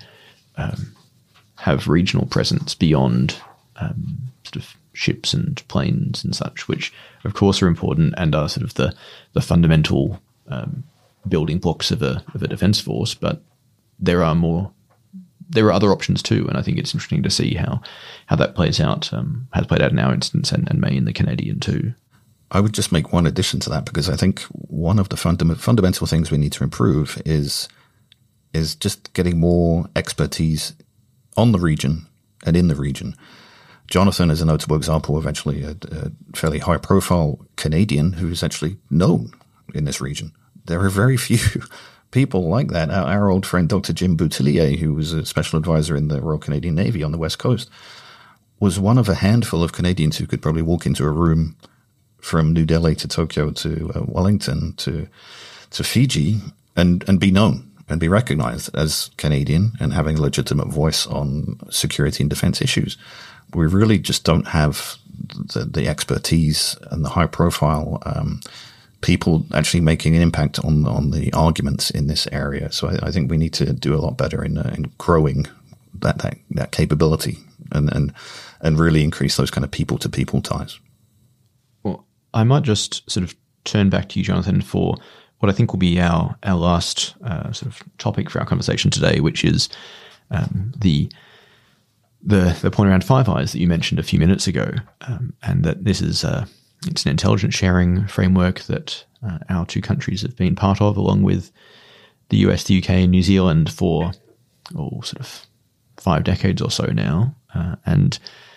have regional presence beyond sort of ships and planes and such, which of course are important and are sort of the fundamental building blocks of a defence force. But there are other options too, and I think it's interesting to see how that plays out, has played out in our instance, and may in the Canadian too. I would just make one addition to that, because I think one of the fundamental things we need to improve is just getting more expertise on the region and in the region. Jonathan is a notable example of actually a fairly high-profile Canadian who is actually known in this region. There are very few people like that. Our old friend Dr. Jim Boutillier, who was a special advisor in the Royal Canadian Navy on the West Coast, was one of a handful of Canadians who could probably walk into a room from New Delhi to Tokyo to Wellington to Fiji and be known and be recognized as Canadian and having a legitimate voice on security and defense issues. We really just don't have the expertise and the high profile people actually making an impact on the arguments in this area. So I think we need to do a lot better in growing that capability and really increase those kind of people to people ties. I might just sort of turn back to you, Jonathan, for what I think will be our last sort of topic for our conversation today, which is the point around Five Eyes that you mentioned a few minutes ago, and that this is it's an intelligence sharing framework that our two countries have been part of, along with the US, the UK, and New Zealand for sort of 5 decades or so now. And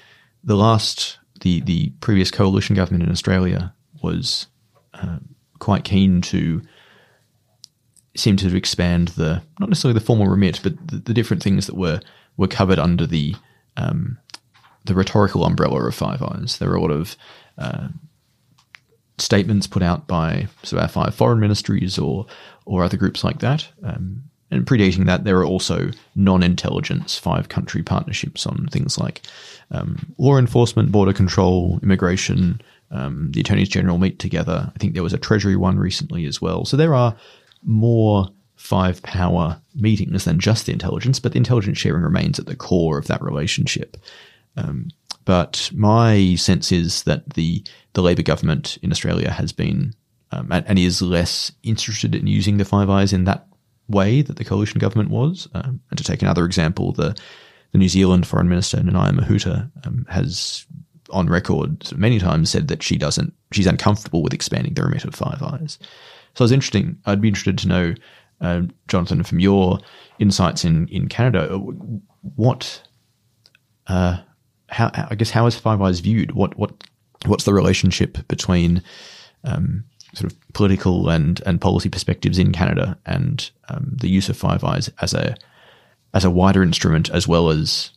the previous coalition government in Australia was quite keen to seem to expand not necessarily the formal remit, but the different things that were covered under the rhetorical umbrella of Five Eyes. There were a lot of statements put out by sort of our 5 foreign ministries or other groups like that. And predating that, there are also non-intelligence 5-country partnerships on things like law enforcement, border control, immigration. The attorneys general meet together. I think there was a Treasury one recently as well. So there are more 5-power meetings than just the intelligence, but the intelligence sharing remains at the core of that relationship. But my sense is that the Labor government in Australia has been and is less interested in using the Five Eyes in that way that the coalition government was. And to take another example, the New Zealand Foreign Minister Nanaia Mahuta has on record many times said that she's uncomfortable with expanding the remit of Five Eyes. So I'd be interested to know, Jonathan, from your insights in Canada, how is Five Eyes viewed? What's the relationship between sort of political and policy perspectives in Canada and the use of Five Eyes as a wider instrument, as well as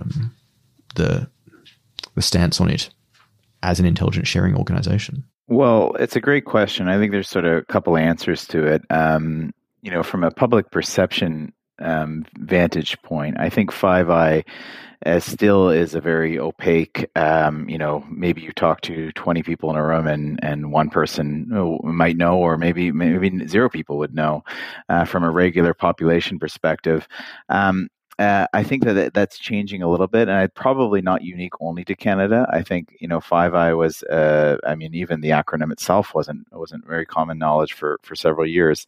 the stance on it as an intelligence sharing organization? Well, it's a great question. I think there's sort of a couple answers to it. From a public perception vantage point, I think Five Eye still is a very opaque, maybe you talk to 20 people in a room and one person might know, or maybe 0 people would know from a regular population perspective. I think that's changing a little bit, and probably not unique only to Canada. I think, Five Eye was, even the acronym itself wasn't very common knowledge for several years.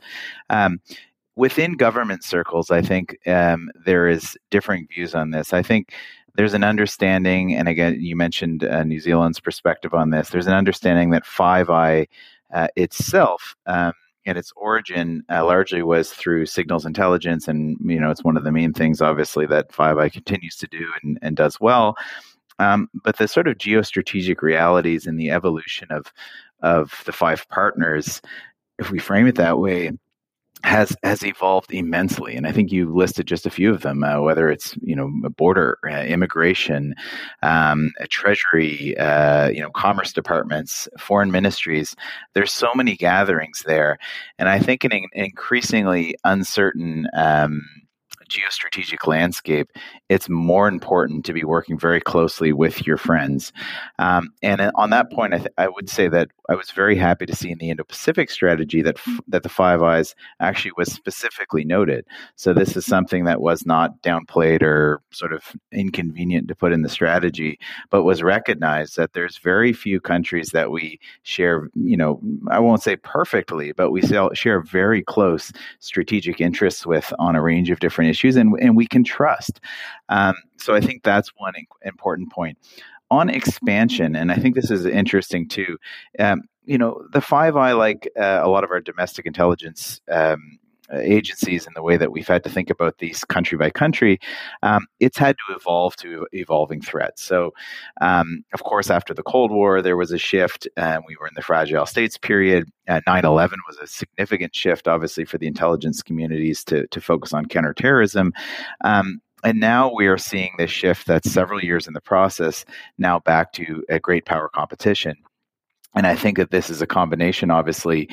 Within government circles, I think there is differing views on this. I think there's an understanding, and again, you mentioned New Zealand's perspective on this. There's an understanding that Five Eye itself, and its origin largely was through signals intelligence, and it's one of the main things, obviously, that Five Eye continues to do and does well. But the sort of geostrategic realities and the evolution of the 5 partners, if we frame it that way, has evolved immensely. And I think you listed just a few of them, whether it's, border, immigration, treasury, commerce departments, foreign ministries. There's so many gatherings there. And I think in an increasingly uncertain geostrategic landscape, it's more important to be working very closely with your friends. And on that point, I would say that I was very happy to see in the Indo-Pacific strategy that the Five Eyes actually was specifically noted. So this is something that was not downplayed or sort of inconvenient to put in the strategy, but was recognized that there's very few countries that we share, I won't say perfectly, but we share very close strategic interests with on a range of different issues. And we can trust. So I think that's one important point. On expansion, and I think this is interesting too, the Five Eye, like a lot of our domestic intelligence agencies and the way that we've had to think about these country by country, it's had to evolve to evolving threats. So, of course, after the Cold War, there was a shift. We were in the fragile states period. 9/11 was a significant shift, obviously, for the intelligence communities to focus on counterterrorism. And now we are seeing this shift that's several years in the process, now back to a great power competition. And I think that this is a combination, obviously,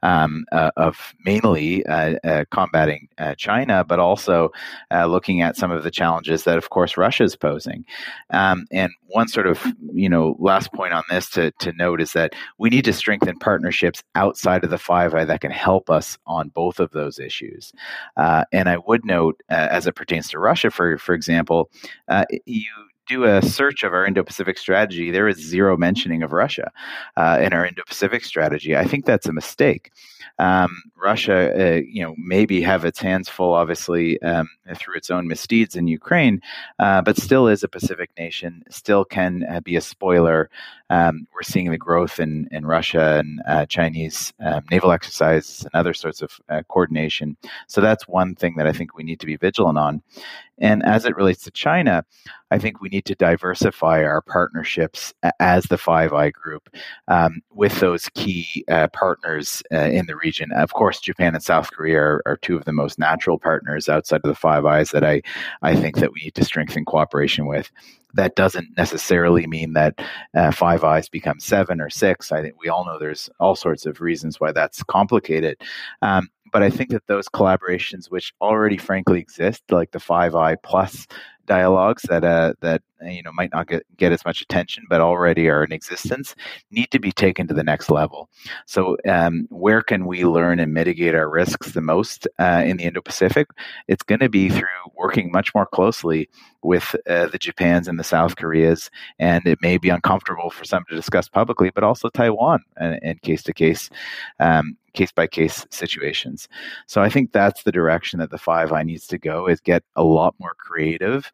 of mainly combating China, but also looking at some of the challenges that, of course, Russia is posing. And one sort of, last point on this to note is that we need to strengthen partnerships outside of the Five Eye that can help us on both of those issues. And I would note, as it pertains to Russia, for example, you do a search of our Indo-Pacific strategy, there is zero mentioning of Russia in our Indo-Pacific strategy. I think that's a mistake. Russia, maybe have its hands full, obviously, through its own misdeeds in Ukraine, but still is a Pacific nation, still can be a spoiler. We're seeing the growth in Russia and Chinese naval exercises and other sorts of coordination. So that's one thing that I think we need to be vigilant on. And as it relates to China, I think we need to diversify our partnerships as the Five Eye Group with those key partners in the region. Of course, Japan and South Korea are two of the most natural partners outside of the Five Eyes that I think that we need to strengthen cooperation with. That doesn't necessarily mean that Five Eyes become 7 or 6. I think we all know there's all sorts of reasons why that's complicated. But I think that those collaborations, which already frankly exist, like the Five Eye Plus dialogues that might not get as much attention, but already are in existence, need to be taken to the next level. So where can we learn and mitigate our risks the most in the Indo-Pacific? It's going to be through working much more closely with the Japans and the South Koreas, and it may be uncomfortable for some to discuss publicly, but also Taiwan and case-to-case, case-by-case situations. So I think that's the direction that the Five Eye needs to go, is get a lot more creative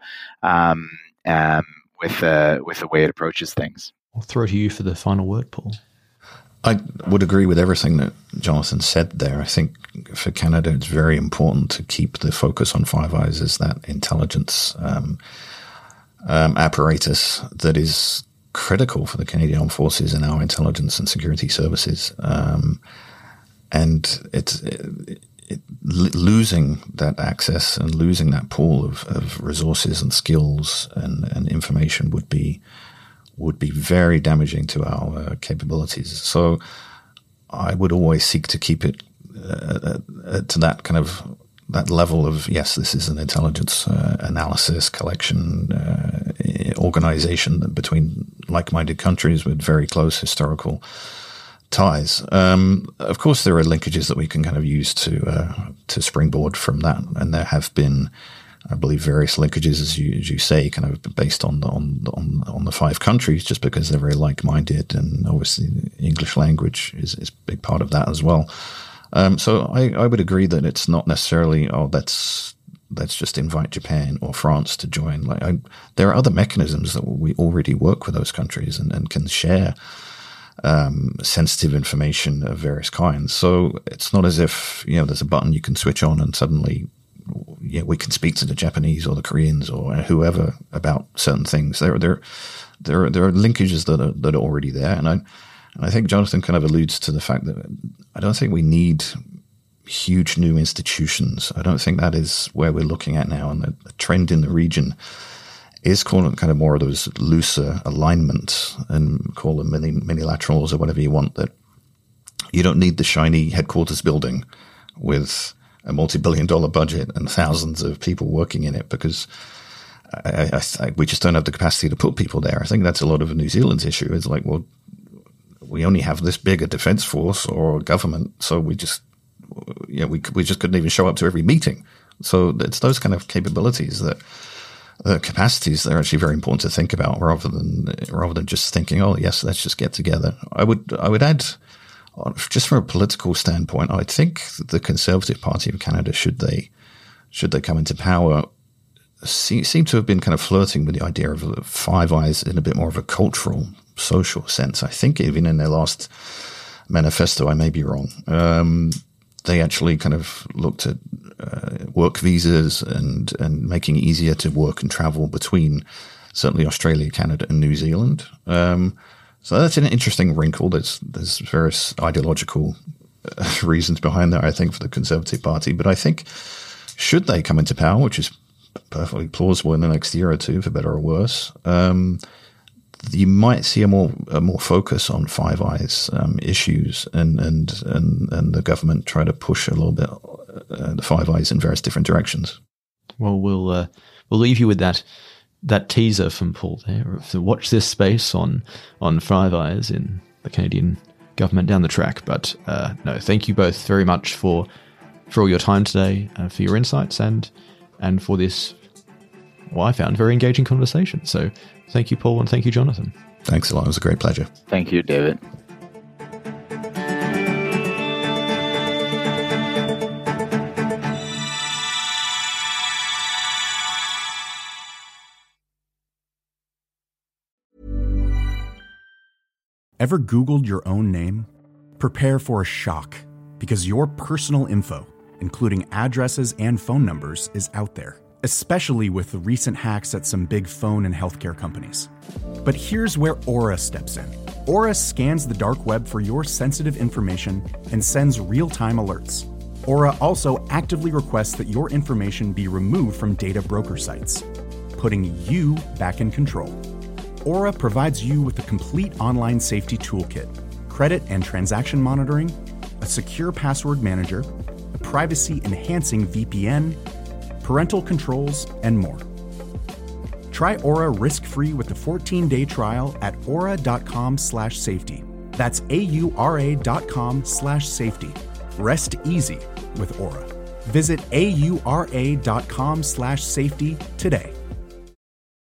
with the way it approaches things. I'll throw to you for the final word, Paul. I would agree with everything that Jonathan said there. I think for Canada, it's very important to keep the focus on Five Eyes as that intelligence apparatus that is critical for the Canadian Armed Forces and our intelligence and security services. And losing that access and losing that pool of resources and skills and information would be very damaging to our capabilities. So I would always seek to keep it to that kind of that level of, yes, this is an intelligence analysis collection organization between like-minded countries with very close historical ties. Of course, there are linkages that we can kind of use to springboard from that, and there have been, I believe, various linkages, as you say, kind of based on the 5 countries, just because they're very like-minded, and obviously the English language is a big part of that as well. So I would agree that it's not necessarily let's just invite Japan or France to join. There are other mechanisms that we already work with those countries and can share sensitive information of various kinds. So it's not as if there's a button you can switch on and suddenly we can speak to the Japanese or the Koreans or whoever about certain things. There are linkages that are already there, and I think Jonathan kind of alludes to the fact that I don't think we need huge new institutions. I don't think that is where we're looking at now, and the trend in the region is calling kind of more of those looser alignments, and call them minilaterals or whatever you want, that you don't need the shiny headquarters building with a multi-billion-dollar budget and thousands of people working in it, because we just don't have the capacity to put people there. I think that's a lot of New Zealand's issue. It's like, well, we only have this big a defense force or government, so we just couldn't even show up to every meeting. So it's those kind of capabilities that capacities that are actually very important to think about, rather than just thinking, oh yes, let's just get together. I would add, just from a political standpoint, I think the Conservative Party of Canada, should they come into power, seem to have been kind of flirting with the idea of Five Eyes in a bit more of a cultural, social sense. I think even in their last manifesto, I may be wrong, they actually kind of looked at work visas and making it easier to work and travel between certainly Australia, Canada, and New Zealand. So that's an interesting wrinkle. There's various ideological reasons behind that, I think, for the Conservative Party. But I think, should they come into power, which is perfectly plausible in the next year or two, for better or worse, you might see a more focus on Five Eyes issues, and the government try to push a little bit the Five Eyes in various different directions. Well, we'll leave you with that teaser from Paul there. Watch this space on Five Eyes in the Canadian government down the track. But no, thank you both very much for all your time today, for your insights and for this well, I found, very engaging conversation. So thank you, Paul, and thank you, Jonathan. Thanks a lot. It was a great pleasure. Thank you, David. Ever Googled your own name? Prepare for a shock, because your personal info, including addresses and phone numbers, is out there, especially with the recent hacks at some big phone and healthcare companies. But here's where Aura steps in. Aura scans the dark web for your sensitive information and sends real-time alerts. Aura also actively requests that your information be removed from data broker sites, putting you back in control. Aura provides you with a complete online safety toolkit, credit and transaction monitoring, a secure password manager, a privacy-enhancing VPN, parental controls, and more. Try Aura risk-free with a 14-day trial at aura.com/safety. That's AURA.com/safety. Rest easy with Aura. Visit AURA.com/safety today.